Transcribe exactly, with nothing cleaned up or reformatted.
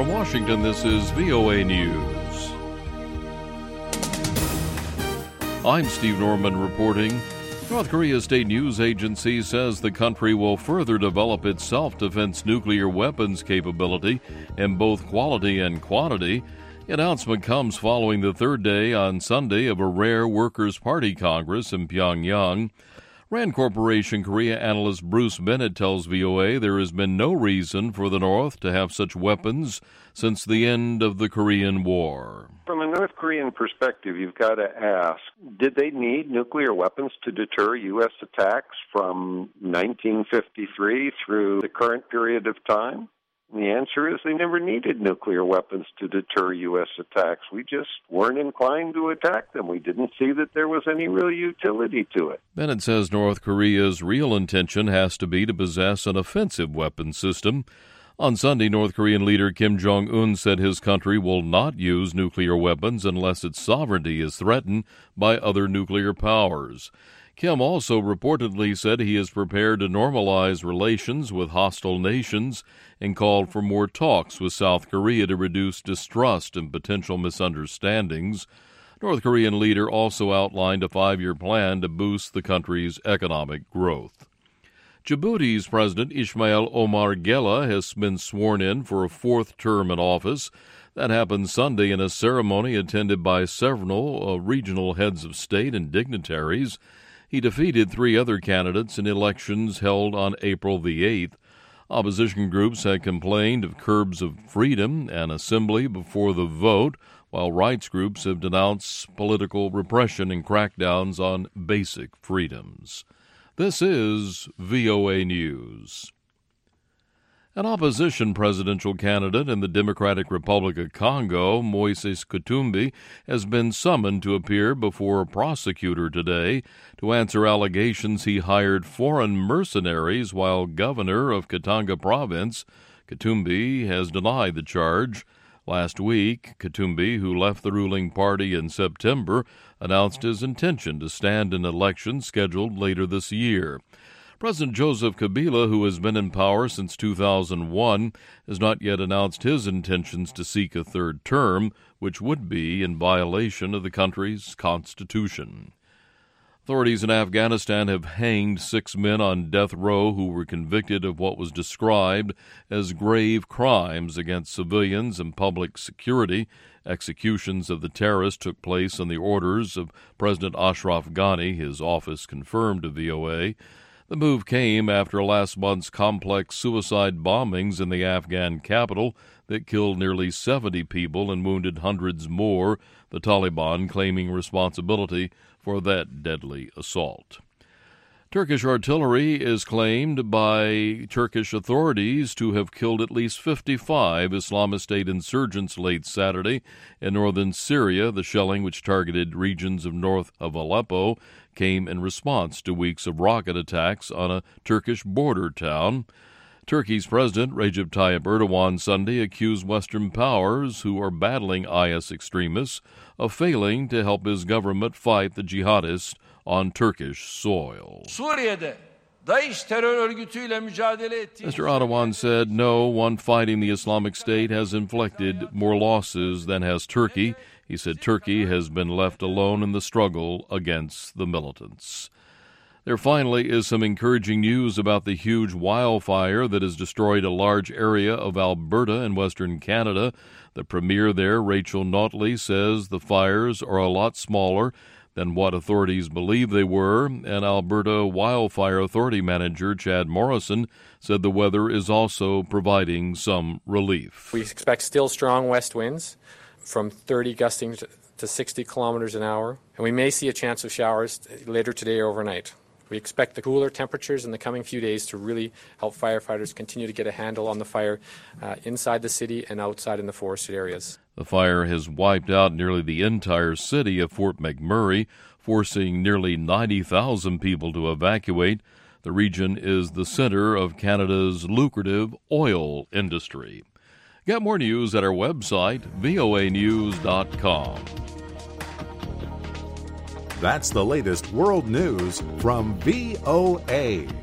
From Washington, this is V O A News. I'm Steve Norman reporting. North Korea's state news agency says the country will further develop its self-defense nuclear weapons capability in both quality and quantity. The announcement comes following the third day on Sunday of a rare Workers' Party Congress in Pyongyang. Rand Corporation Korea analyst Bruce Bennett tells V O A there has been no reason for the North to have such weapons since the end of the Korean War. From a North Korean perspective, you've got to ask, did they need nuclear weapons to deter U S attacks from nineteen fifty-three through the current period of time? And the answer is they never needed nuclear weapons to deter U S attacks. We just weren't inclined to attack them. We didn't see that there was any real utility to it. Bennett says North Korea's real intention has to be to possess an offensive weapons system. On Sunday, North Korean leader Kim Jong-un said his country will not use nuclear weapons unless its sovereignty is threatened by other nuclear powers. Kim also reportedly said he is prepared to normalize relations with hostile nations and called for more talks with South Korea to reduce distrust and potential misunderstandings. North Korean leader also outlined a five-year plan to boost the country's economic growth. Djibouti's President Ismail Omar Guelleh has been sworn in for a fourth term in office. That happened Sunday in a ceremony attended by several uh, regional heads of state and dignitaries. He defeated three other candidates in elections held on April the eighth. Opposition groups had complained of curbs of freedom and assembly before the vote, while rights groups have denounced political repression and crackdowns on basic freedoms. This is V O A News. An opposition presidential candidate in the Democratic Republic of Congo, Moises Katumbi, has been summoned to appear before a prosecutor today to answer allegations he hired foreign mercenaries while governor of Katanga province. Katumbi has denied the charge. Last week, Katumbi, who left the ruling party in September, announced his intention to stand in elections scheduled later this year. President Joseph Kabila, who has been in power since two thousand one, has not yet announced his intentions to seek a third term, which would be in violation of the country's constitution. Authorities in Afghanistan have hanged six men on death row who were convicted of what was described as grave crimes against civilians and public security. Executions of the terrorists took place on the orders of President Ashraf Ghani, his office confirmed to V O A. The move came after last month's complex suicide bombings in the Afghan capital that killed nearly seventy people and wounded hundreds more, the Taliban claiming responsibility for that deadly assault. Turkish artillery is claimed by Turkish authorities to have killed at least fifty-five Islamist State insurgents late Saturday in northern Syria. The shelling, which targeted regions of north of Aleppo, came in response to weeks of rocket attacks on a Turkish border town. Turkey's President Recep Tayyip Erdogan Sunday accused Western powers who are battling I S extremists of failing to help his government fight the jihadists on Turkish soil. Suriye'de DAEŞ terör örgütüyle mücadele ettiği Mister Erdogan said no one fighting the Islamic State has inflicted more losses than has Turkey. He said Turkey has been left alone in the struggle against the militants. There finally is some encouraging news about the huge wildfire that has destroyed a large area of Alberta in western Canada. The premier there, Rachel Notley, says the fires are a lot smaller than what authorities believe they were, and Alberta Wildfire Authority Manager Chad Morrison said the weather is also providing some relief. We expect still strong west winds from thirty gusting to sixty kilometers an hour, and we may see a chance of showers later today or overnight. We expect the cooler temperatures in the coming few days to really help firefighters continue to get a handle on the fire uh, inside the city and outside in the forested areas. The fire has wiped out nearly the entire city of Fort McMurray, forcing nearly ninety thousand people to evacuate. The region is the center of Canada's lucrative oil industry. Get more news at our website, V O A news dot com. That's the latest world news from V O A.